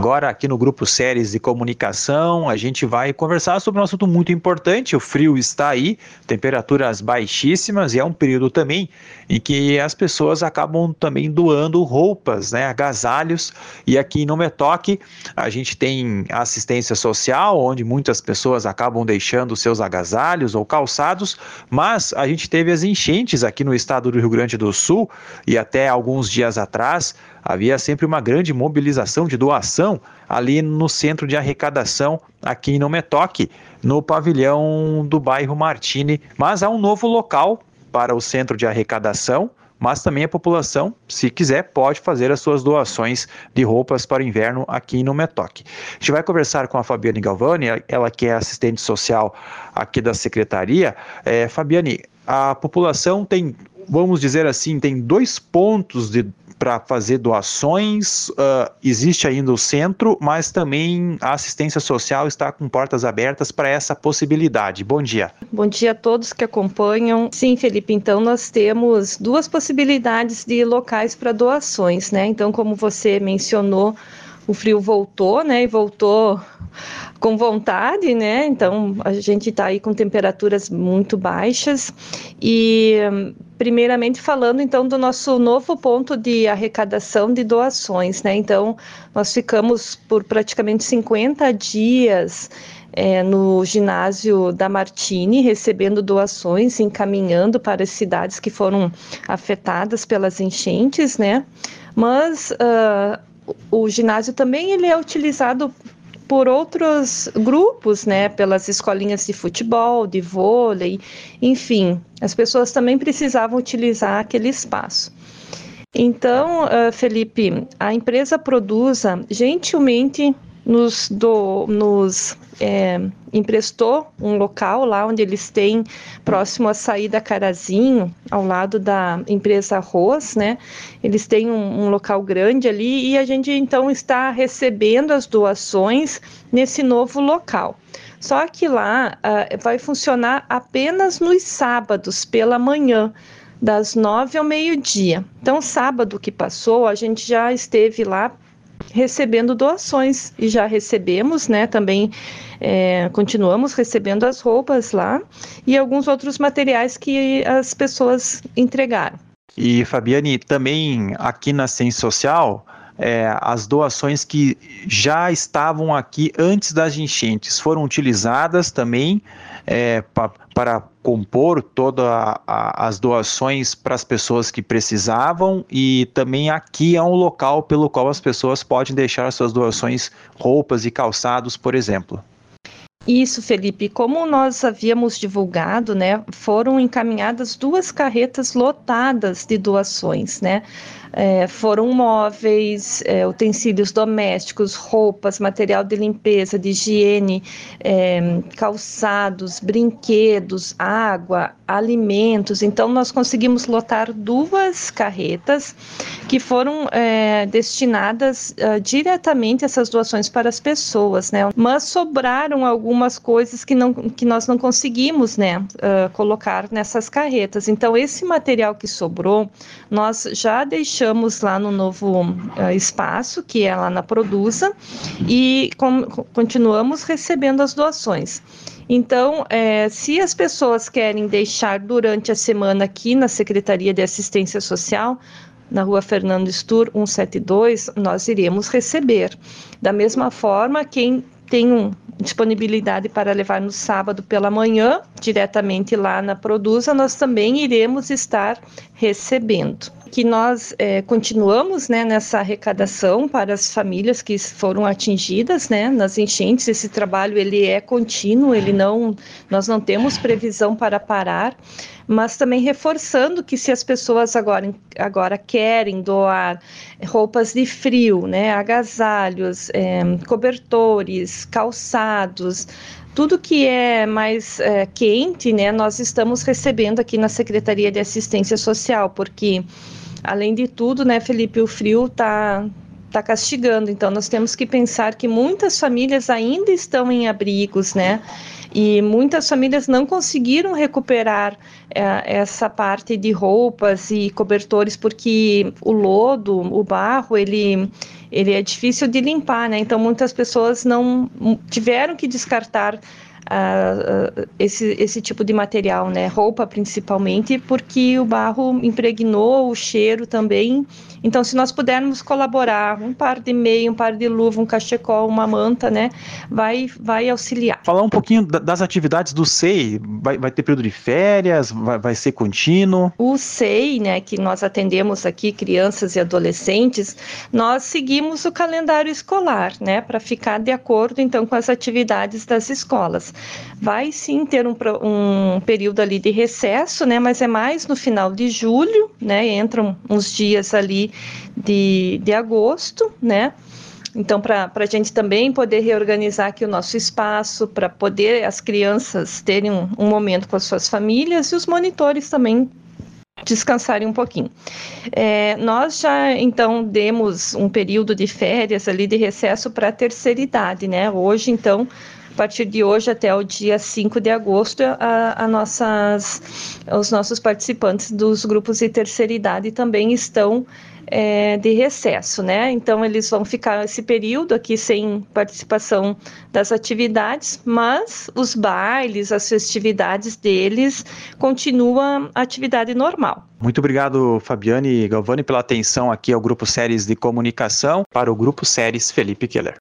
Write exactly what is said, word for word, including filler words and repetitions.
Agora, aqui no Grupo Séries de Comunicação, a gente vai conversar sobre um assunto muito importante. O frio está aí, temperaturas baixíssimas, e é um período também em que as pessoas acabam também doando roupas, né, agasalhos. E aqui no Metoque, a gente tem assistência social, onde muitas pessoas acabam deixando seus agasalhos ou calçados, mas a gente teve as enchentes aqui no estado do Rio Grande do Sul, e até alguns dias atrás havia sempre uma grande mobilização de doação ali no centro de arrecadação aqui no Metoque, no pavilhão do bairro Martini. Mas há um novo local para o centro de arrecadação, mas também a população, se quiser, pode fazer as suas doações de roupas para o inverno aqui no Metoque. A gente vai conversar com a Fabiane Galvani, ela que é assistente social aqui da secretaria. É, Fabiane, a população tem, vamos dizer assim, tem dois pontos de para fazer doações. Uh, existe ainda o centro, mas também a assistência social está com portas abertas para essa possibilidade. Bom dia. Bom dia a todos que acompanham. Sim, Felipe, então nós temos duas possibilidades de locais para doações, né? Então, como você mencionou, o frio voltou, né? E voltou com vontade, né? Então, a gente está aí com temperaturas muito baixas. E, primeiramente, falando, então, do nosso novo ponto de arrecadação de doações, né? Então, nós ficamos por praticamente cinquenta dias é, no ginásio da Martini, recebendo doações, encaminhando para as cidades que foram afetadas pelas enchentes, né? Mas uh, o ginásio também ele é utilizado por outros grupos, né, pelas escolinhas de futebol, de vôlei, enfim, as pessoas também precisavam utilizar aquele espaço. Então, uh, Felipe, a empresa Produza gentilmente nos, do, nos é, emprestou um local lá onde eles têm, próximo à saída Carazinho, ao lado da empresa Arroz, né? Eles têm um, um local grande ali e a gente então está recebendo as doações nesse novo local. Só que lá uh, vai funcionar apenas nos sábados pela manhã, das nove ao meio-dia. Então, sábado que passou, a gente já esteve lá recebendo doações e já recebemos, né, também é, continuamos recebendo as roupas lá e alguns outros materiais que as pessoas entregaram. E Fabiane, também aqui na Ciência Social, é, as doações que já estavam aqui antes das enchentes foram utilizadas também é, pa, para compor todas as doações para as pessoas que precisavam, e também aqui é um local pelo qual as pessoas podem deixar suas doações, roupas e calçados, por exemplo. Isso, Felipe, como nós havíamos divulgado, né, foram encaminhadas duas carretas lotadas de doações, né? É, foram móveis, é, utensílios domésticos, roupas, material de limpeza, de higiene, é, calçados, brinquedos, água, alimentos. Então, nós conseguimos lotar duas carretas que foram é, destinadas uh, diretamente essas doações para as pessoas, né? Mas sobraram algumas coisas que, não, que nós não conseguimos, né, uh, colocar nessas carretas. Então, esse material que sobrou, nós já deixamos lá no novo uh, espaço, que é lá na Produza, e com, continuamos recebendo as doações. Então, é, se as pessoas querem deixar durante a semana aqui na Secretaria de Assistência Social, na rua Fernando Stur, cento e setenta e dois, nós iremos receber. Da mesma forma, quem tem um, disponibilidade para levar no sábado pela manhã, diretamente lá na Produza, nós também iremos estar recebendo. Que nós é, continuamos, né, nessa arrecadação para as famílias que foram atingidas, né, nas enchentes. Esse trabalho ele é contínuo, ele não, nós não temos previsão para parar, mas também reforçando que se as pessoas agora, agora querem doar roupas de frio, né, agasalhos, é, cobertores, calçados, tudo que é mais é, quente, né, nós estamos recebendo aqui na Secretaria de Assistência Social, porque, além de tudo, né, Felipe, o frio está tá castigando. Então, nós temos que pensar que muitas famílias ainda estão em abrigos, né? E muitas famílias não conseguiram recuperar é, essa parte de roupas e cobertores, porque o lodo, o barro, ele, ele é difícil de limpar, né? Então, muitas pessoas não tiveram que descartar Uh, uh, esse, esse tipo de material, né? Roupa principalmente, porque o barro impregnou o cheiro também. Então, se nós pudermos colaborar, um par de meia, um par de luva, um cachecol, uma manta, né? Vai, vai auxiliar. Falar um pouquinho das atividades do S E I, vai, vai ter período de férias, vai, vai ser contínuo? O S E I, né, que nós atendemos aqui, crianças e adolescentes, nós seguimos o calendário escolar, né, para ficar de acordo, então, com as atividades das escolas. Vai sim ter um, um período ali de recesso, né, mas é mais no final de julho, né, entram uns dias ali de, de agosto, né. Então, para a gente também poder reorganizar aqui o nosso espaço, para poder as crianças terem um, um momento com as suas famílias e os monitores também descansarem um pouquinho. É, nós já, então, demos um período de férias ali, de recesso para a terceira idade, né? Hoje, então, a partir de hoje até o dia cinco de agosto, a, a nossas, os nossos participantes dos grupos de terceira idade também estão É, de recesso, né? Então, eles vão ficar esse período aqui sem participação das atividades, mas os bailes, as festividades deles, continuam a atividade normal. Muito obrigado, Fabiane e Galvani, pela atenção aqui ao Grupo Séries de Comunicação, para o Grupo Séries Felipe Keller.